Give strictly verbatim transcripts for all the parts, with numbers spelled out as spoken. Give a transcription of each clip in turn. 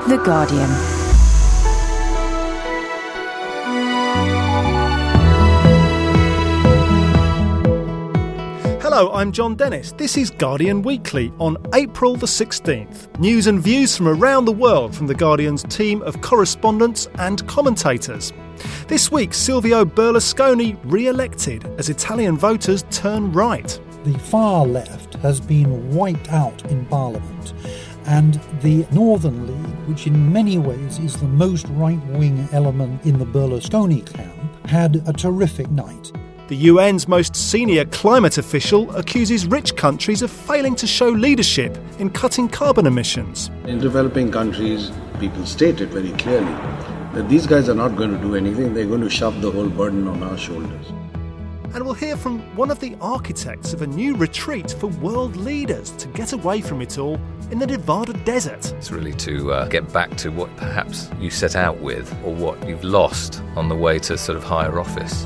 The Guardian. Hello, I'm John Dennis. This is Guardian Weekly on April the sixteenth. News and views from around the world from The Guardian's team of correspondents and commentators. This week, Silvio Berlusconi re-elected as Italian voters turn right. The far left has been wiped out in Parliament, and the Northern League, which in many ways is the most right-wing element in the Berlusconi camp, had a terrific night. The U N's most senior climate official accuses rich countries of failing to show leadership in cutting carbon emissions. In developing countries, people state it very clearly that these guys are not going to do anything, they're going to shove the whole burden on our shoulders. And we'll hear from one of the architects of a new retreat for world leaders to get away from it all in the Nevada desert. It's really to uh, get back to what perhaps you set out with or what you've lost on the way to sort of higher office.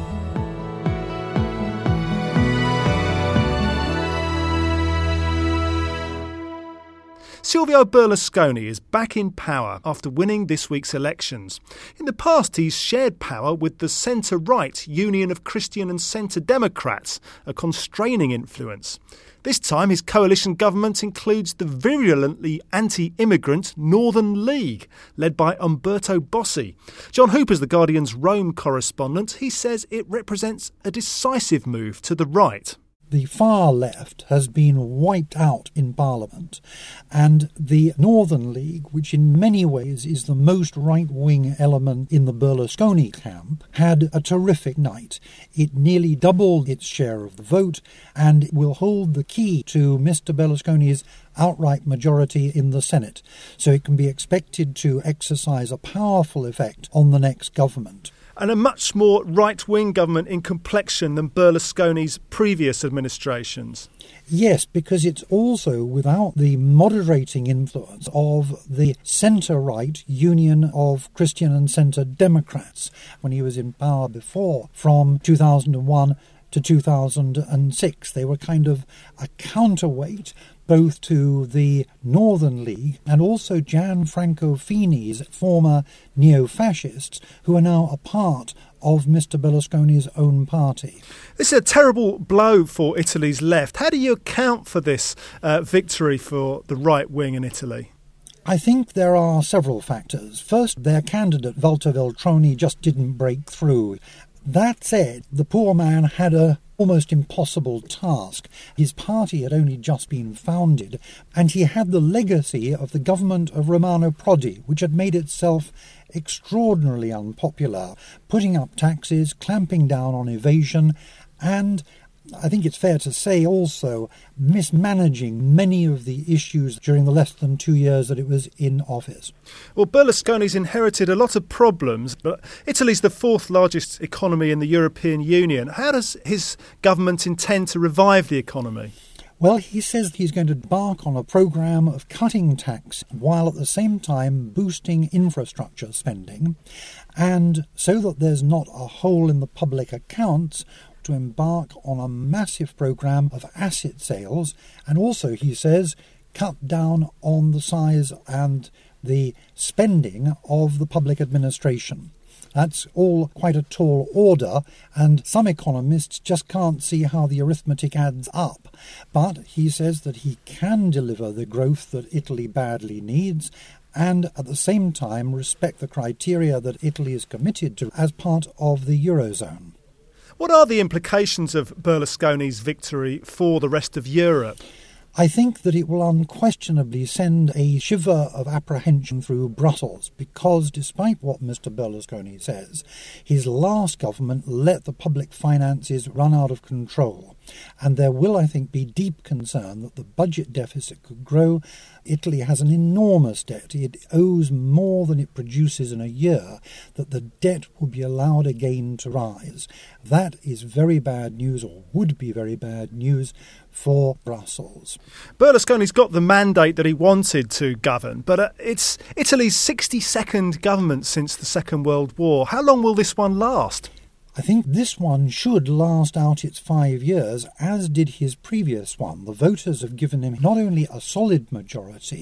Silvio Berlusconi is back in power after winning this week's elections. In the past, he's shared power with the centre-right Union of Christian and Centre Democrats, a constraining influence. This time, his coalition government includes the virulently anti-immigrant Northern League, led by Umberto Bossi. John Hooper's The Guardian's Rome correspondent. He says it represents a decisive move to the right. The far left has been wiped out in Parliament, and the Northern League, which in many ways is the most right-wing element in the Berlusconi camp, had a terrific night. It nearly doubled its share of the vote and will hold the key to Mister Berlusconi's outright majority in the Senate, so it can be expected to exercise a powerful effect on the next government. And a much more right-wing government in complexion than Berlusconi's previous administrations. Yes, because it's also without the moderating influence of the centre-right Union of Christian and Centre Democrats when he was in power before, from two thousand one to two thousand six. They were kind of a counterweight both to the Northern League and also Gianfranco Fini's former neo-fascists, who are now a part of Mister Berlusconi's own party. This is a terrible blow for Italy's left. How do you account for this uh, victory for the right wing in Italy? I think there are several factors. First, their candidate, Walter Veltroni, just didn't break through. That said, the poor man had a almost impossible task. His party had only just been founded, and he had the legacy of the government of Romano Prodi, which had made itself extraordinarily unpopular, putting up taxes, clamping down on evasion, and I think it's fair to say also mismanaging many of the issues during the less than two years that it was in office. Well, Berlusconi's inherited a lot of problems, but Italy's the fourth largest economy in the European Union. How does his government intend to revive the economy? Well, he says he's going to embark on a programme of cutting tax while at the same time boosting infrastructure spending, and so that there's not a hole in the public accounts, to embark on a massive programme of asset sales, and also, he says, cut down on the size and the spending of the public administration. That's all quite a tall order, and some economists just can't see how the arithmetic adds up. But he says that he can deliver the growth that Italy badly needs, and at the same time respect the criteria that Italy is committed to as part of the Eurozone. What are the implications of Berlusconi's victory for the rest of Europe? I think that it will unquestionably send a shiver of apprehension through Brussels, because despite what Mister Berlusconi says, his last government let the public finances run out of control. And there will, I think, be deep concern that the budget deficit could grow. Italy has an enormous debt. It owes more than it produces in a year, that the debt will be allowed again to rise. That is very bad news, or would be very bad news, for Brussels. Berlusconi's got the mandate that he wanted to govern, but uh, it's Italy's sixty-second government since the Second World War. How long will this one last? I think this one should last out its five years, as did his previous one. The voters have given him not only a solid majority,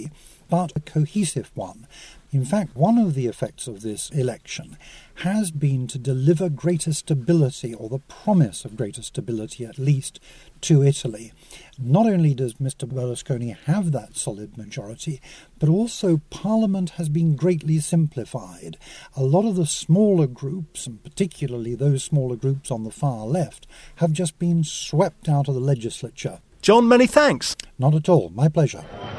but a cohesive one. In fact, one of the effects of this election has been to deliver greater stability, or the promise of greater stability at least, to Italy. Not only does Mister Berlusconi have that solid majority, but also Parliament has been greatly simplified. A lot of the smaller groups, and particularly those smaller groups on the far left, have just been swept out of the legislature. John, many thanks. Not at all. My pleasure.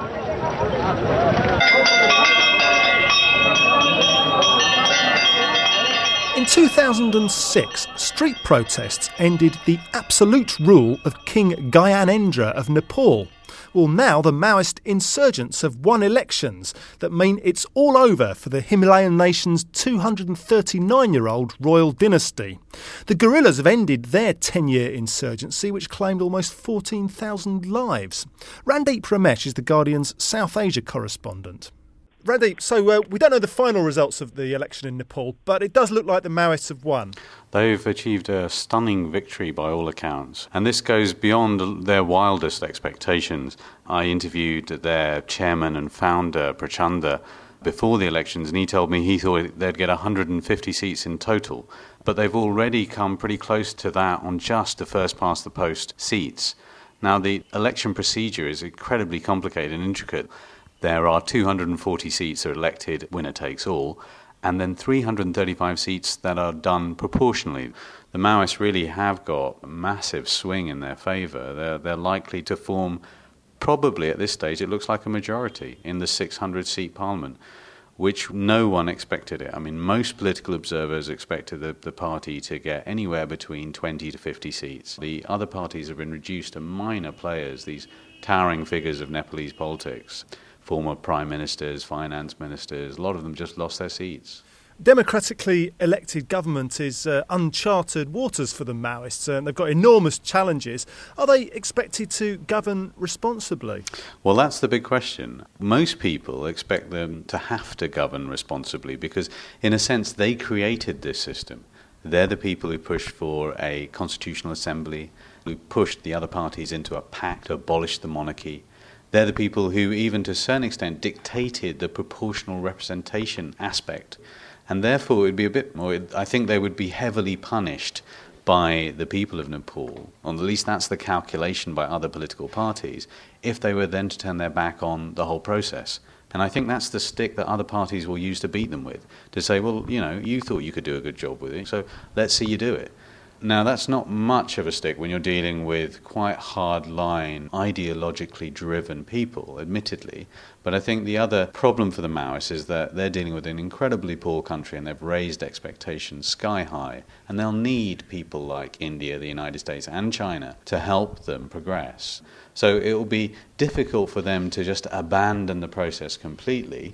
In two thousand six, street protests ended the absolute rule of King Gyanendra of Nepal. Well, now the Maoist insurgents have won elections that mean it's all over for the Himalayan nation's two hundred thirty-nine-year-old royal dynasty. The guerrillas have ended their ten-year insurgency, which claimed almost fourteen thousand lives. Randeep Ramesh is The Guardian's South Asia correspondent. Randeep, so uh, we don't know the final results of the election in Nepal, but it does look like the Maoists have won. They've achieved a stunning victory by all accounts, and this goes beyond their wildest expectations. I interviewed their chairman and founder, Prachanda, before the elections, and he told me he thought they'd get one hundred fifty seats in total, but they've already come pretty close to that on just the first-past-the-post seats. Now, the election procedure is incredibly complicated and intricate. There are two hundred forty seats that are elected winner takes all, and then three hundred thirty-five seats that are done proportionally. The Maoists really have got a massive swing in their favour. They're, they're likely to form, probably at this stage, it looks like a majority in the six hundred seat parliament, which no one expected it. I mean, most political observers expected the, the party to get anywhere between twenty to fifty seats. The other parties have been reduced to minor players, these towering figures of Nepalese politics. Former prime ministers, finance ministers, a lot of them just lost their seats. Democratically elected government is uh, uncharted waters for the Maoists, and they've got enormous challenges. Are they expected to govern responsibly? Well, that's the big question. Most people expect them to have to govern responsibly because, in a sense, they created this system. They're the people who pushed for a constitutional assembly, who pushed the other parties into a pact to abolish the monarchy. They're the people who, even to a certain extent, dictated the proportional representation aspect. And therefore, it would be a bit more, I think they would be heavily punished by the people of Nepal, or at least that's the calculation by other political parties, if they were then to turn their back on the whole process. And I think that's the stick that other parties will use to beat them with, to say, well, you know, you thought you could do a good job with it, so let's see you do it. Now, that's not much of a stick when you're dealing with quite hard-line, ideologically driven people, admittedly. But I think the other problem for the Maoists is that they're dealing with an incredibly poor country and they've raised expectations sky high. And they'll need people like India, the United States and China to help them progress. So it will be difficult for them to just abandon the process completely.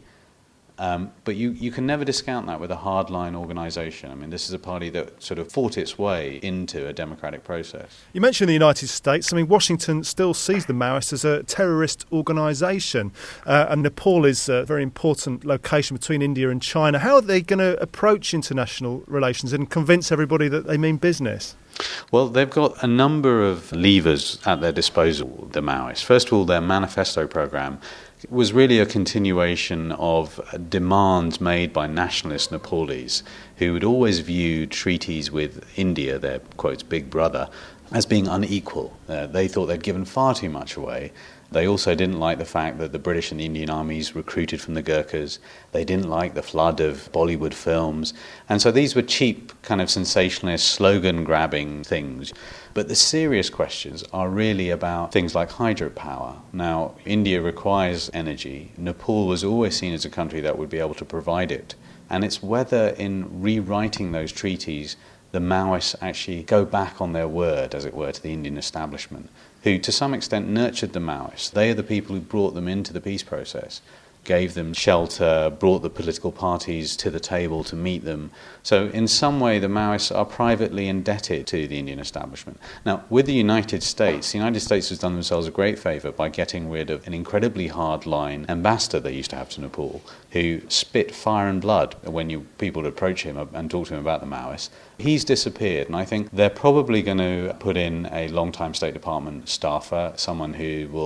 Um, but you, you can never discount that with a hardline organisation. I mean, this is a party that sort of fought its way into a democratic process. You mentioned the United States. I mean, Washington still sees the Maoists as a terrorist organisation, uh, and Nepal is a very important location between India and China. How are they going to approach international relations and convince everybody that they mean business? Well, they've got a number of levers at their disposal, the Maoists. First of all, their manifesto programme was really a continuation of demands made by nationalist Nepalese who had always viewed treaties with India, their, quotes, big brother, as being unequal. Uh, they thought they'd given far too much away. They also didn't like the fact that the British and the Indian armies recruited from the Gurkhas. They didn't like the flood of Bollywood films. And so these were cheap, kind of sensationalist, slogan-grabbing things. But the serious questions are really about things like hydropower. Now, India requires energy. Nepal was always seen as a country that would be able to provide it. And it's whether in rewriting those treaties, the Maoists actually go back on their word, as it were, to the Indian establishment, who to some extent nurtured the Maoists. They are the people who brought them into the peace process, gave them shelter, brought the political parties to the table to meet them. So in some way the Maoists are privately indebted to the Indian establishment. Now, with the United States, the United States has done themselves a great favour by getting rid of an incredibly hard-line ambassador they used to have to Nepal, who spit fire and blood when you people would approach him and talk to him about the Maoists. He's disappeared, and I think they're probably going to put in a long-time State Department staffer, someone who will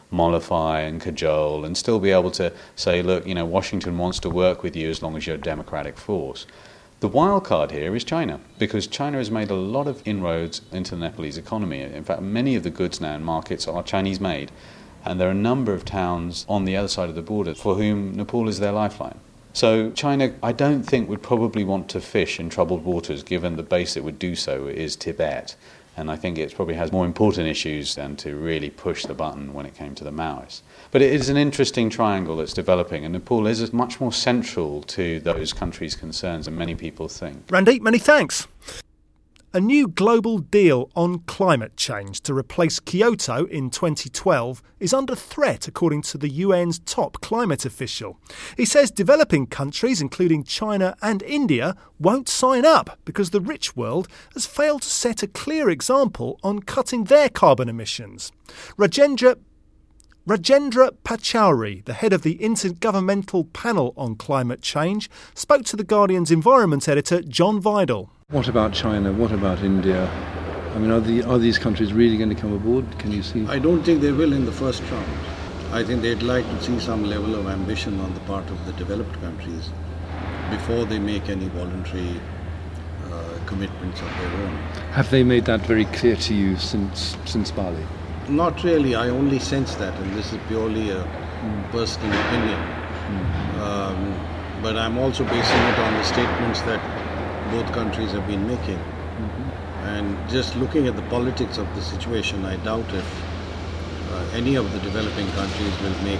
mollify and cajole and still be able to say, look, you know, Washington wants to work with you as long as you're a democratic force. The wild card here is China, because China has made a lot of inroads into the Nepalese economy. In fact, many of the goods now in markets are Chinese-made, and there are a number of towns on the other side of the border for whom Nepal is their lifeline. So China, I don't think, would probably want to fish in troubled waters, given the base it would do so is Tibet. And I think it probably has more important issues than to really push the button when it came to the Maoists. But it is an interesting triangle that's developing, and Nepal is much more central to those countries' concerns than many people think. Randeep, many thanks. A new global deal on climate change to replace Kyoto in twenty twelve is under threat, according to the U N's top climate official. He says developing countries, including China and India, won't sign up because the rich world has failed to set a clear example on cutting their carbon emissions. Rajendra Rajendra Pachauri, the head of the Intergovernmental Panel on Climate Change, spoke to The Guardian's environment editor John Vidal. What about China? What about India? I mean, are, the, are these countries really going to come aboard? Can you see? I don't think they will in the first round. I think they'd like to see some level of ambition on the part of the developed countries before they make any voluntary uh, commitments of their own. Have they made that very clear to you since since Bali? Not really. I only sense that, and this is purely a mm. personal opinion. Mm. Um, but I'm also basing it on the statements that both countries have been making. Mm-hmm. And just looking at the politics of the situation, I doubt if uh, any of the developing countries will make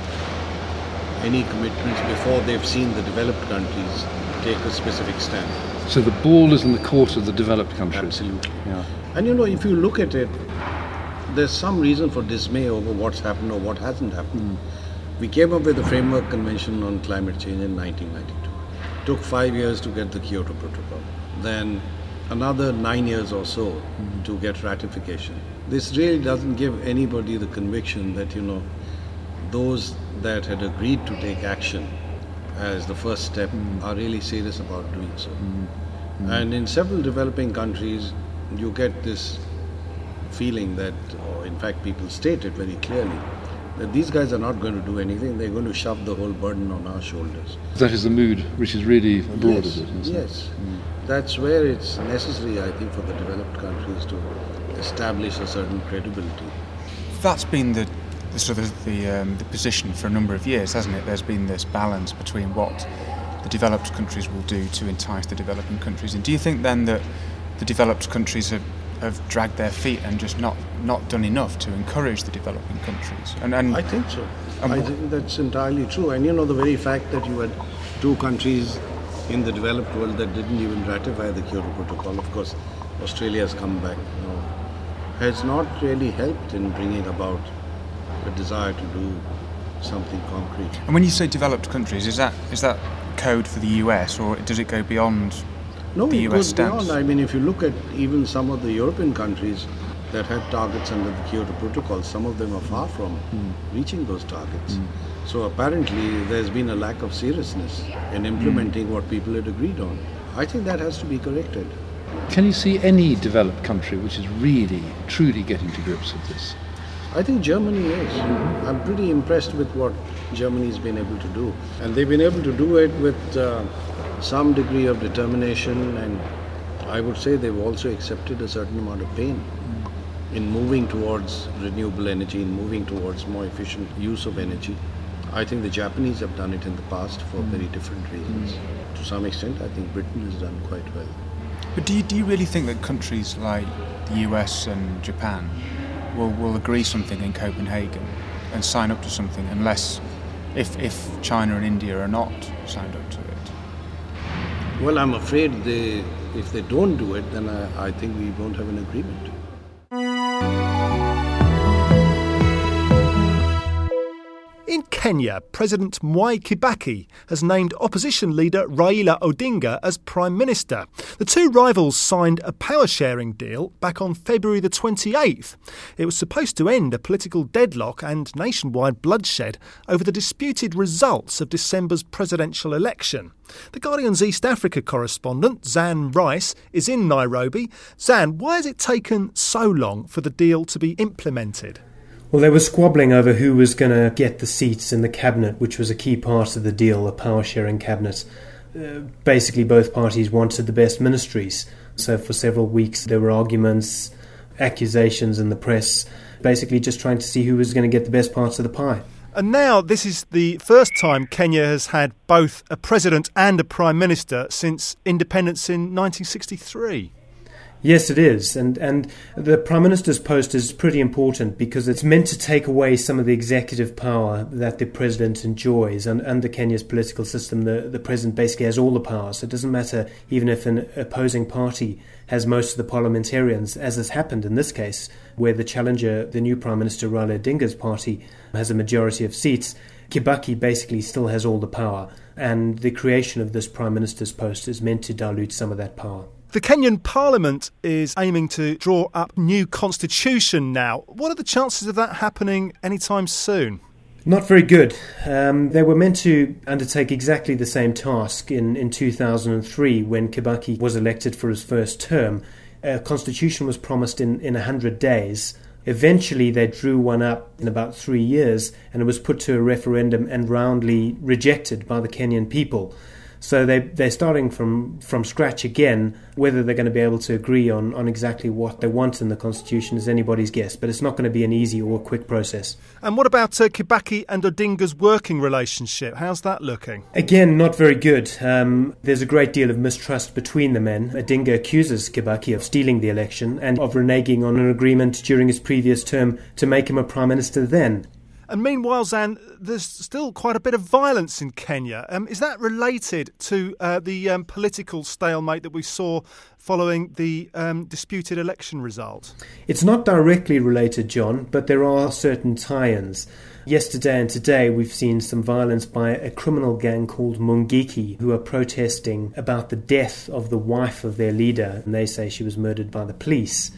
any commitments before they've seen the developed countries take a specific stand. So the ball is in the court of the developed countries? Absolutely. Yeah. And you know, if you look at it, there's some reason for dismay over what's happened or what hasn't happened. Mm. We came up with the Framework Convention on Climate Change in nineteen ninety-two. It took five years to get the Kyoto Protocol. Then another nine years or so mm. to get ratification. This really doesn't give anybody the conviction that, you know, those that had agreed to take action as the first step mm. are really serious about doing so. Mm. Mm. And in several developing countries, you get this feeling that, or in fact people state it very clearly, that these guys are not going to do anything, they're going to shove the whole burden on our shoulders. That is the mood which is really abroad, yes, is it? Is yes. It? Mm. That's where it's necessary, I think, for the developed countries to establish a certain credibility. That's been the, the sort of the, um, the position for a number of years, hasn't it? There's been this balance between what the developed countries will do to entice the developing countries. And do you think then that the developed countries have have dragged their feet and just not, not done enough to encourage the developing countries? And, and I think so. I think that's entirely true. And you know, the very fact that you had two countries in the developed world that didn't even ratify the Kyoto Protocol, of course, Australia has come back, you know, has not really helped in bringing about a desire to do something concrete. And when you say developed countries, is that is that code for the U S, or does it go beyond No, the it U S goes stance? beyond. I mean, if you look at even some of the European countries that had targets under the Kyoto Protocol, some of them are far from mm. reaching those targets. Mm. So apparently there's been a lack of seriousness in implementing mm. what people had agreed on. I think that has to be corrected. Can you see any developed country which is really, truly getting to grips with this? I think Germany is. Mm-hmm. I'm pretty impressed with what Germany's been able to do. And they've been able to do it with uh, some degree of determination, and I would say they've also accepted a certain amount of pain mm. in moving towards renewable energy, in moving towards more efficient use of energy. I think the Japanese have done it in the past for mm. very different reasons. Mm. To some extent, I think Britain has done quite well. But do you, do you really think that countries like the U S and Japan will, will agree something in Copenhagen and sign up to something unless, if, if China and India are not signed up to it? Well, I'm afraid they, if they don't do it, then I, I think we won't have an agreement. In Kenya, President Mwai Kibaki has named opposition leader Raila Odinga as Prime Minister. The two rivals signed a power-sharing deal back on February the twenty-eighth. It was supposed to end a political deadlock and nationwide bloodshed over the disputed results of December's presidential election. The Guardian's East Africa correspondent, Zan Rice, is in Nairobi. Zan, why has it taken so long for the deal to be implemented? Well, they were squabbling over who was going to get the seats in the cabinet, which was a key part of the deal, the power-sharing cabinet. Uh, basically, both parties wanted the best ministries. So for several weeks, there were arguments, accusations in the press, basically just trying to see who was going to get the best parts of the pie. And now this is the first time Kenya has had both a president and a prime minister since independence in nineteen sixty-three. Yes, it is. And and the Prime Minister's post is pretty important because it's meant to take away some of the executive power that the President enjoys. And under Kenya's political system, the, the President basically has all the power. So it doesn't matter even if an opposing party has most of the parliamentarians, as has happened in this case, where the challenger, the new Prime Minister Raila Odinga's party, has a majority of seats. Kibaki basically still has all the power. And the creation of this Prime Minister's post is meant to dilute some of that power. The Kenyan Parliament is aiming to draw up new constitution now. What are the chances of that happening anytime soon? Not very good. Um, they were meant to undertake exactly the same task in, in two thousand three when Kibaki was elected for his first term. A constitution was promised in, in one hundred days. Eventually they drew one up in about three years and it was put to a referendum and roundly rejected by the Kenyan people. So they, they're starting from, from scratch again. Whether they're going to be able to agree on, on exactly what they want in the Constitution is anybody's guess, but it's not going to be an easy or quick process. And what about uh, Kibaki and Odinga's working relationship? How's that looking? Again, not very good. Um, there's a great deal of mistrust between the men. Odinga accuses Kibaki of stealing the election and of reneging on an agreement during his previous term to make him a Prime Minister then. And meanwhile, Zan, there's still quite a bit of violence in Kenya. Um, is that related to uh, the um, political stalemate that we saw following the um, disputed election result? It's not directly related, John, but there are certain tie-ins. Yesterday and today we've seen some violence by a criminal gang called Mungiki who are protesting about the death of the wife of their leader, and they say she was murdered by the police.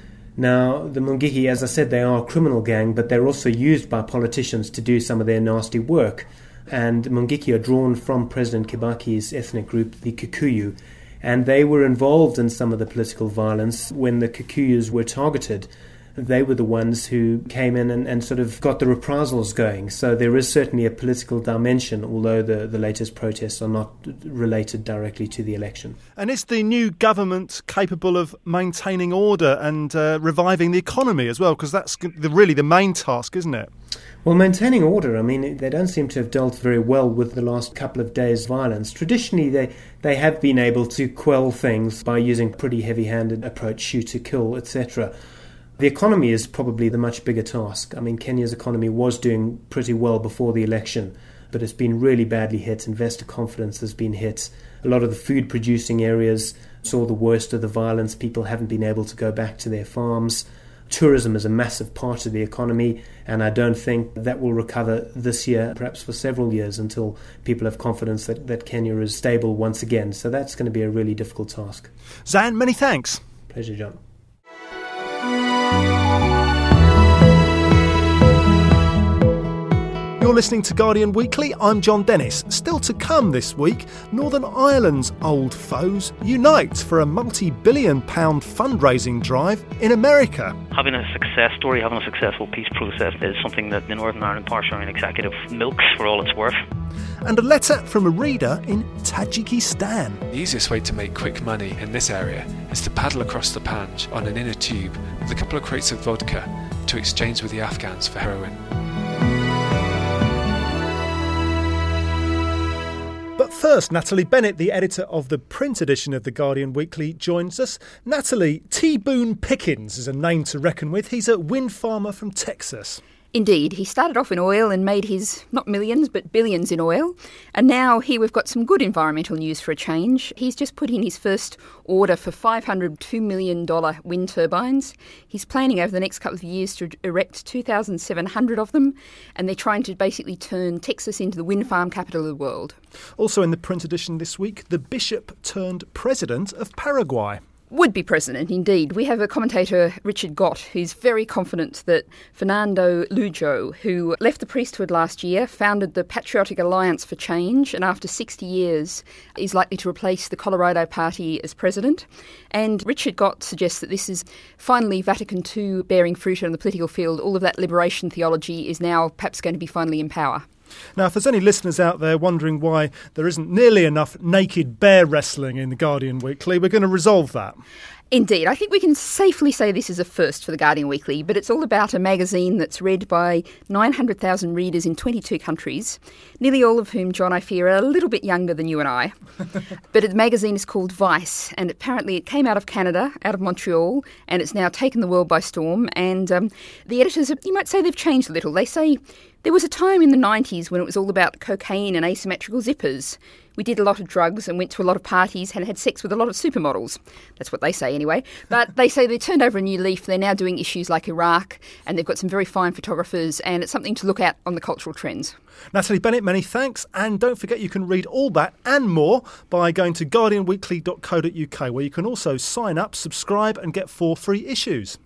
Now, the Mungiki, as I said, they are a criminal gang, but they're also used by politicians to do some of their nasty work. And Mungiki are drawn from President Kibaki's ethnic group, the Kikuyu, and they were involved in some of the political violence when the Kikuyus were targeted. They were the ones who came in and, and sort of got the reprisals going. So there is certainly a political dimension, although the, the latest protests are not related directly to the election. And is the new government capable of maintaining order and uh, reviving the economy as well? Because that's the, really the main task, isn't it? Well, maintaining order, I mean, they don't seem to have dealt very well with the last couple of days' violence. Traditionally, they, they have been able to quell things by using pretty heavy-handed approach, shoot to kill, et cetera. The economy is probably the much bigger task. I mean, Kenya's economy was doing pretty well before the election, but it's been really badly hit. Investor confidence has been hit. A lot of the food-producing areas saw the worst of the violence. People haven't been able to go back to their farms. Tourism is a massive part of the economy, and I don't think that will recover this year, perhaps for several years, until people have confidence that, that Kenya is stable once again. So that's going to be a really difficult task. Zan, many thanks. Pleasure, John. You're listening to Guardian Weekly. I'm John Dennis. Still to come this week, Northern Ireland's old foes unite for a multi-billion pound fundraising drive in America. Having a success story, having a successful peace process is something that the Northern Ireland Power-Sharing Executive milks for all it's worth. And a letter from a reader in Tajikistan. The easiest way to make quick money in this area is to paddle across the Panj on an inner tube with a couple of crates of vodka to exchange with the Afghans for heroin. But first, Natalie Bennett, the editor of the print edition of The Guardian Weekly, joins us. Natalie, T. Boone Pickens is a name to reckon with. He's a wind farmer from Texas. Indeed, he started off in oil and made his, not millions, but billions in oil. And now here we've got some good environmental news for a change. He's just put in his first order for five hundred two million dollars wind turbines. He's planning over the next couple of years to erect two thousand seven hundred of them. And they're trying to basically turn Texas into the wind farm capital of the world. Also in the print edition this week, the bishop turned president of Paraguay. Would-be president, indeed. We have a commentator, Richard Gott, who's very confident that Fernando Lugo, who left the priesthood last year, founded the Patriotic Alliance for Change, and after sixty years is likely to replace the Colorado Party as president. And Richard Gott suggests that this is finally Vatican two bearing fruit on the political field. All of that liberation theology is now perhaps going to be finally in power. Now, if there's any listeners out there wondering why there isn't nearly enough naked bear wrestling in the Guardian Weekly, we're going to resolve that. Indeed. I think we can safely say this is a first for the Guardian Weekly, but it's all about a magazine that's read by nine hundred thousand readers in twenty-two countries, nearly all of whom, John, I fear, are a little bit younger than you and I. But the magazine is called Vice, and apparently it came out of Canada, out of Montreal, and it's now taken the world by storm. And um, the editors, you might say they've changed a little. They say there was a time in the nineties when it was all about cocaine and asymmetrical zippers. We did a lot of drugs and went to a lot of parties and had sex with a lot of supermodels. That's what they say anyway. But they say they turned over a new leaf. They're now doing issues like Iraq, and they've got some very fine photographers, and it's something to look at on the cultural trends. Natalie Bennett, many thanks. And don't forget you can read all that and more by going to guardian weekly dot co dot uk, where you can also sign up, subscribe and get four free issues.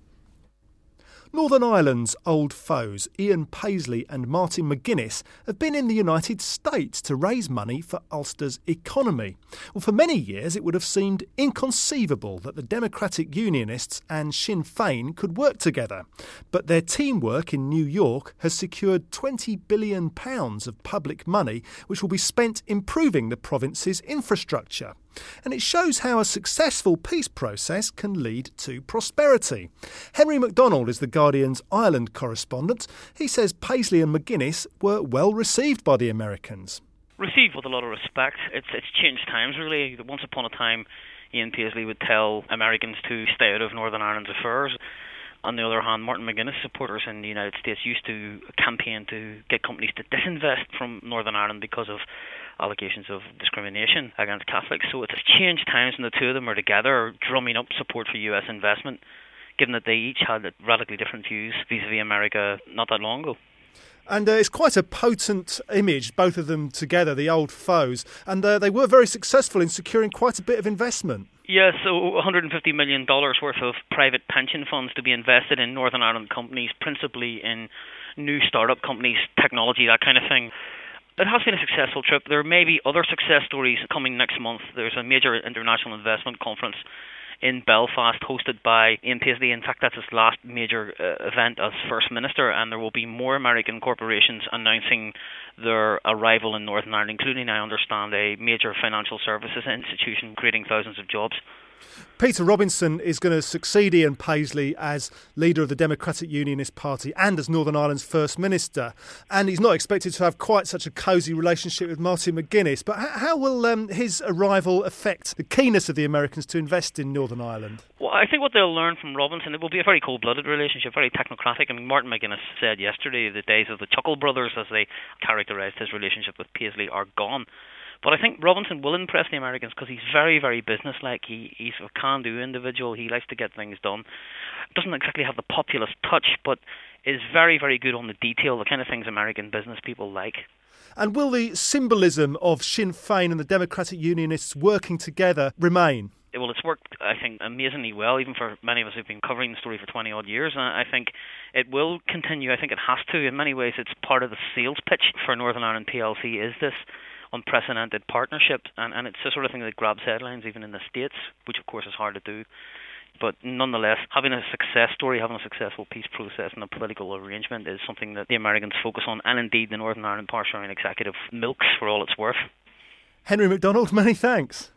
Northern Ireland's old foes, Ian Paisley and Martin McGuinness, have been in the United States to raise money for Ulster's economy. Well, for many years it would have seemed inconceivable that the Democratic Unionists and Sinn Féin could work together. But their teamwork in New York has secured twenty billion pounds of public money, which will be spent improving the province's infrastructure. And it shows how a successful peace process can lead to prosperity. Henry MacDonald is the Guardian's Ireland correspondent. He says Paisley and McGuinness were well received by the Americans. Received with a lot of respect. It's it's changed times, really. Once upon a time, Ian Paisley would tell Americans to stay out of Northern Ireland's affairs. On the other hand, Martin McGuinness supporters in the United States used to campaign to get companies to disinvest from Northern Ireland because of allegations of discrimination against Catholics. So it's changed times when the two of them are together drumming up support for U S investment, given that they each had radically different views vis-a-vis America not that long ago. And uh, it's quite a potent image, both of them together, the old foes. And uh, they were very successful in securing quite a bit of investment. Yeah, so one hundred fifty million dollars worth of private pension funds to be invested in Northern Ireland companies, principally in new startup companies, technology, that kind of thing. It has been a successful trip. There may be other success stories coming next month. There's a major international investment conference in Belfast hosted by Ian Paisley. In fact, that's his last major uh, event as First Minister, and there will be more American corporations announcing their arrival in Northern Ireland, including, I understand, a major financial services institution creating thousands of jobs. Peter Robinson is going to succeed Ian Paisley as leader of the Democratic Unionist Party and as Northern Ireland's First Minister. And he's not expected to have quite such a cosy relationship with Martin McGuinness. But how will um, his arrival affect the keenness of the Americans to invest in Northern Ireland? Well, I think what they'll learn from Robinson, it will be a very cold-blooded relationship, very technocratic. I mean, Martin McGuinness said yesterday the days of the Chuckle Brothers, as they characterised his relationship with Paisley, are gone. But I think Robinson will impress the Americans because he's very, very businesslike. He, he's a can-do individual. He likes to get things done. Doesn't exactly have the populist touch, but is very, very good on the detail, the kind of things American business people like. And will the symbolism of Sinn Féin and the Democratic Unionists working together remain? Well, it's worked, I think, amazingly well, even for many of us who've been covering the story for twenty-odd years. And I think it will continue. I think it has to. In many ways, it's part of the sales pitch for Northern Ireland P L C, is this unprecedented partnership, and, and it's the sort of thing that grabs headlines even in the States, which of course is hard to do. But nonetheless, having a success story, having a successful peace process and a political arrangement is something that the Americans focus on, and indeed the Northern Ireland Partial Executive milks for all it's worth. Henry MacDonald, many thanks.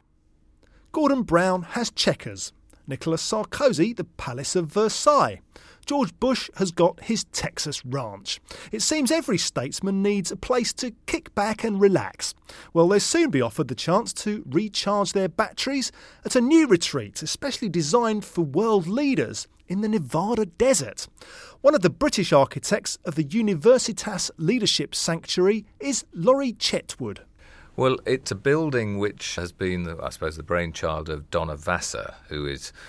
Gordon Brown has checkers. Nicolas Sarkozy, the Palace of Versailles. George Bush has got his Texas ranch. It seems every statesman needs a place to kick back and relax. Well, they'll soon be offered the chance to recharge their batteries at a new retreat, especially designed for world leaders in the Nevada desert. One of the British architects of the Universitas Leadership Sanctuary is Laurie Chetwood. Well, it's a building which has been, I suppose, the brainchild of Donna Vassar, who is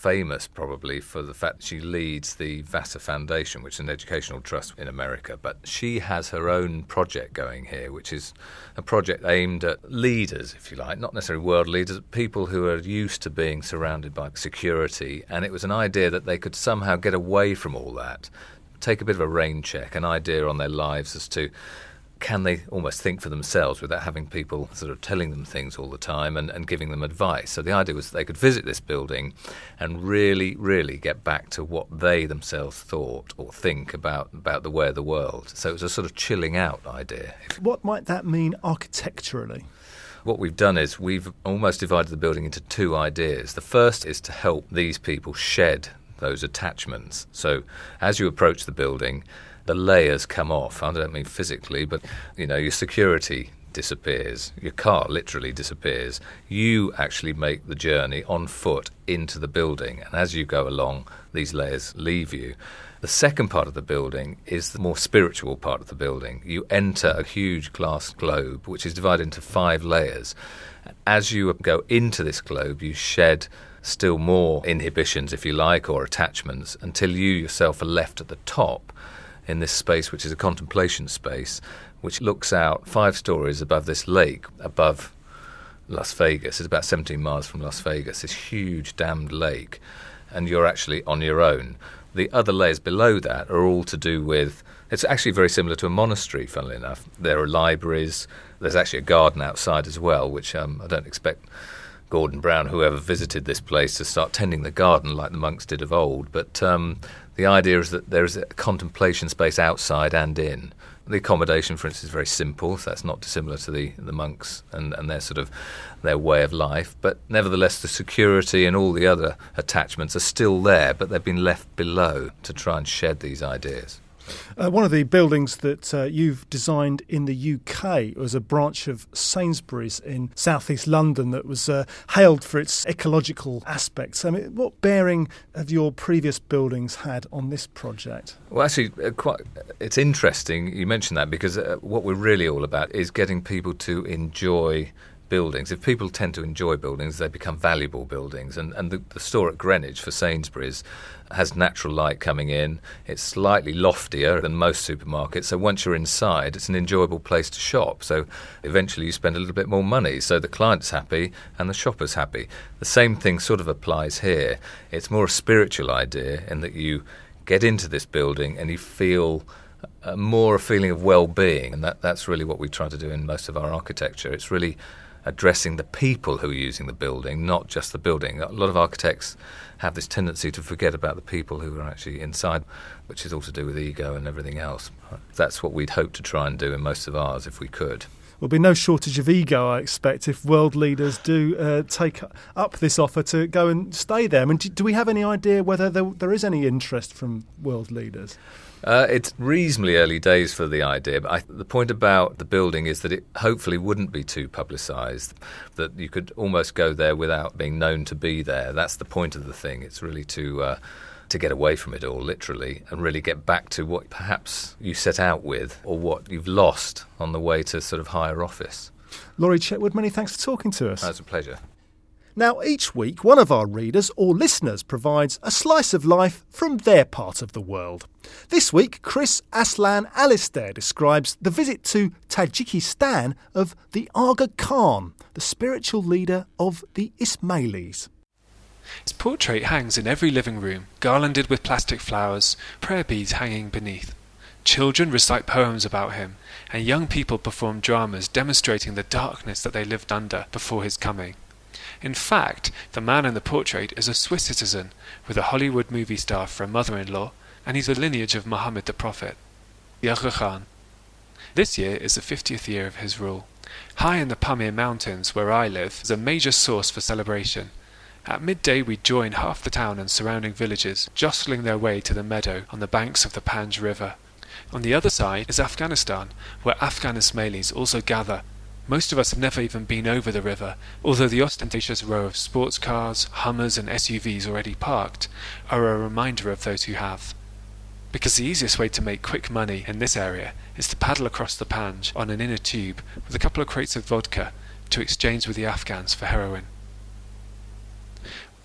famous probably for the fact that she leads the Vassar Foundation, which is an educational trust in America. But she has her own project going here, which is a project aimed at leaders, if you like, not necessarily world leaders, but people who are used to being surrounded by security. And it was an idea that they could somehow get away from all that, take a bit of a rain check, an idea on their lives as to can they almost think for themselves without having people sort of telling them things all the time and, and giving them advice. So the idea was that they could visit this building and really, really get back to what they themselves thought or think about, about the way of the world. So it was a sort of chilling out idea. What might that mean architecturally? What we've done is we've almost divided the building into two ideas. The first is to help these people shed those attachments. So as you approach the building, the layers come off. I don't mean physically, but, you know, your security disappears. Your car literally disappears. You actually make the journey on foot into the building. And as you go along, these layers leave you. The second part of the building is the more spiritual part of the building. You enter a huge glass globe, which is divided into five layers. As you go into this globe, you shed still more inhibitions, if you like, or attachments, until you yourself are left at the top in this space, which is a contemplation space, which looks out five stories above this lake, above Las Vegas. It's about seventeen miles from Las Vegas, this huge dammed lake, and you're actually on your own. The other layers below that are all to do with, it's actually very similar to a monastery, funnily enough. There are libraries, there's actually a garden outside as well, which um, I don't expect Gordon Brown, whoever visited this place, to start tending the garden like the monks did of old. But um, the idea is that there is a contemplation space outside and in. The accommodation, for instance, is very simple, so that's not dissimilar to the, the monks and, and their sort of their way of life. But nevertheless, the security and all the other attachments are still there, but they've been left below to try and shed these ideas. Uh, one of the buildings that uh, you've designed in the U K was a branch of Sainsbury's in southeast London that was uh, hailed for its ecological aspects. I mean, what bearing have your previous buildings had on this project? Well, actually, uh, quite, it's interesting you mentioned that, because uh, what we're really all about is getting people to enjoy buildings. If people tend to enjoy buildings, they become valuable buildings. And, and the, the store at Greenwich for Sainsbury's has natural light coming in. It's slightly loftier than most supermarkets. So once you're inside, it's an enjoyable place to shop. So eventually you spend a little bit more money. So the client's happy and the shopper's happy. The same thing sort of applies here. It's more a spiritual idea in that you get into this building and you feel uh, more a feeling of well-being. And that, that's really what we try to do in most of our architecture. It's really addressing the people who are using the building, not just the building. A lot of architects have this tendency to forget about the people who are actually inside, which is all to do with ego and everything else. That's what we'd hope to try and do in most of ours if we could. There'll be no shortage of ego, I expect, if world leaders do uh, take up this offer to go and stay there. I mean, do, do we have any idea whether there, there is any interest from world leaders? Uh, it's reasonably early days for the idea, but I, the point about the building is that it hopefully wouldn't be too publicised, that you could almost go there without being known to be there. That's the point of the thing. It's really to uh, to get away from it all, literally, and really get back to what perhaps you set out with or what you've lost on the way to sort of higher office. Laurie Chetwood, many thanks for talking to us. Oh, it's a pleasure. Now, each week, one of our readers or listeners provides a slice of life from their part of the world. This week, Chris Aslan Alistair describes the visit to Tajikistan of the Aga Khan, the spiritual leader of the Ismailis. His portrait hangs in every living room, garlanded with plastic flowers, prayer beads hanging beneath. Children recite poems about him, and young people perform dramas demonstrating the darkness that they lived under before his coming. In fact, the man in the portrait is a Swiss citizen with a Hollywood movie star for a mother-in-law, and he's a lineage of Muhammad the Prophet, the Aga Khan. This year is the fiftieth year of his rule. High in the Pamir Mountains, where I live, is a major source for celebration. At midday we join half the town and surrounding villages, jostling their way to the meadow on the banks of the Panj River. On the other side is Afghanistan, where Afghan Ismailis also gather. Most of us have never even been over the river, although the ostentatious row of sports cars, Hummers and S U Vs already parked are a reminder of those who have. Because the easiest way to make quick money in this area is to paddle across the Panj on an inner tube with a couple of crates of vodka to exchange with the Afghans for heroin.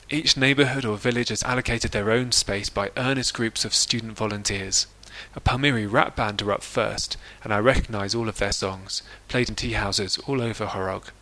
Each neighbourhood or village has allocated their own space by earnest groups of student volunteers. A Palmyri rap band are up first, and I recognise all of their songs, played in tea houses all over Horog.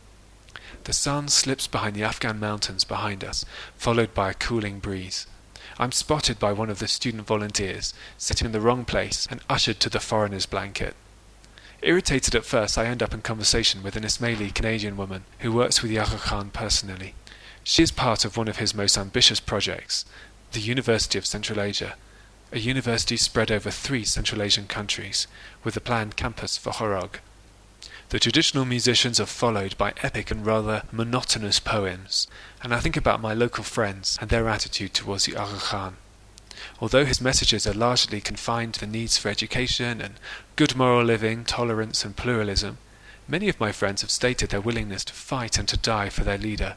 The sun slips behind the Afghan mountains behind us, followed by a cooling breeze. I'm spotted by one of the student volunteers, sitting in the wrong place and ushered to the foreigner's blanket. Irritated at first, I end up in conversation with an Ismaili Canadian woman who works with the Aga Khan personally. She is part of one of his most ambitious projects, the University of Central Asia, a university spread over three Central Asian countries, with a planned campus for Horog. The traditional musicians are followed by epic and rather monotonous poems, and I think about my local friends and their attitude towards the Aga Khan. Although his messages are largely confined to the needs for education and good moral living, tolerance and pluralism, many of my friends have stated their willingness to fight and to die for their leader.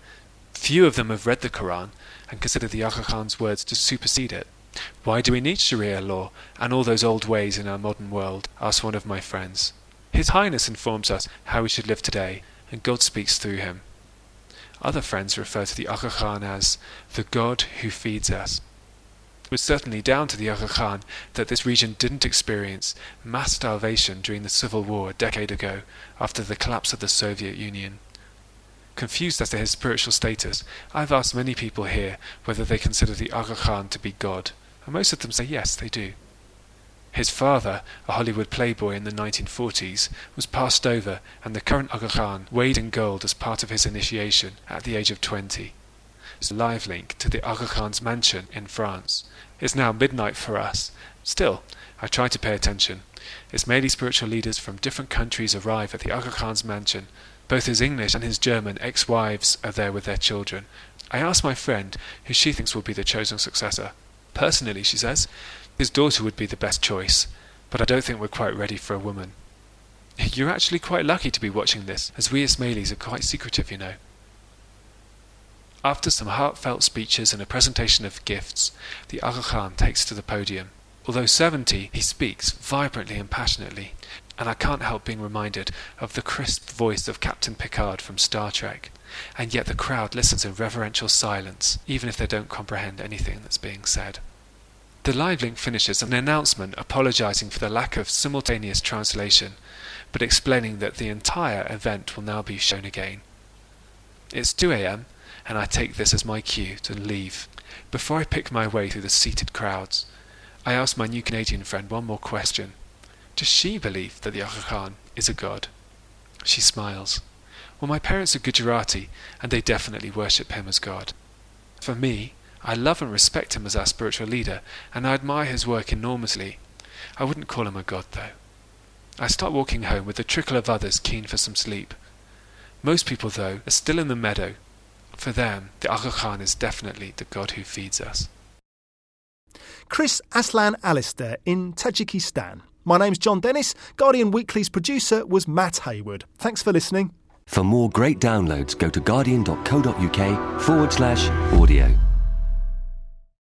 Few of them have read the Quran and consider the Aga Khan's words to supersede it. Why do we need Sharia law and all those old ways in our modern world? Asked one of my friends. His Highness informs us how we should live today, and God speaks through him. Other friends refer to the Aga Khan as the God who feeds us. It was certainly down to the Aga Khan that this region didn't experience mass starvation during the Civil War a decade ago after the collapse of the Soviet Union. Confused as to his spiritual status, I've asked many people here whether they consider the Aga Khan to be God, and most of them say yes, they do. His father, a Hollywood playboy in the nineteen forties, was passed over, and the current Aga Khan weighed in gold as part of his initiation at the age of twenty. It's a live link to the Aga Khan's mansion in France. It's now midnight for us. Still, I try to pay attention. Ismaili spiritual leaders from different countries arrive at the Aga Khan's mansion. Both his English and his German ex-wives are there with their children. I ask my friend who she thinks will be the chosen successor. Personally, she says, his daughter would be the best choice, but I don't think we're quite ready for a woman. You're actually quite lucky to be watching this, as we Ismailis are quite secretive, you know. After some heartfelt speeches and a presentation of gifts, the Aga Khan takes to the podium. Although seventy, he speaks vibrantly and passionately, and I can't help being reminded of the crisp voice of Captain Picard from Star Trek, and yet the crowd listens in reverential silence, even if they don't comprehend anything that's being said. The live link finishes with an announcement apologising for the lack of simultaneous translation, but explaining that the entire event will now be shown again. It's two a.m, and I take this as my cue to leave. Before I pick my way through the seated crowds, I ask my new Canadian friend one more question. Does she believe that the Aga Khan is a god? She smiles. Well, my parents are Gujarati, and they definitely worship him as God. For me, I love and respect him as our spiritual leader, and I admire his work enormously. I wouldn't call him a god, though. I start walking home with a trickle of others keen for some sleep. Most people, though, are still in the meadow. For them, the Aga Khan is definitely the god who feeds us. Chris Aslan Alistair in Tajikistan. My name's John Dennis. Guardian Weekly's producer was Matt Hayward. Thanks for listening. For more great downloads, go to guardian.co.uk forward slash audio.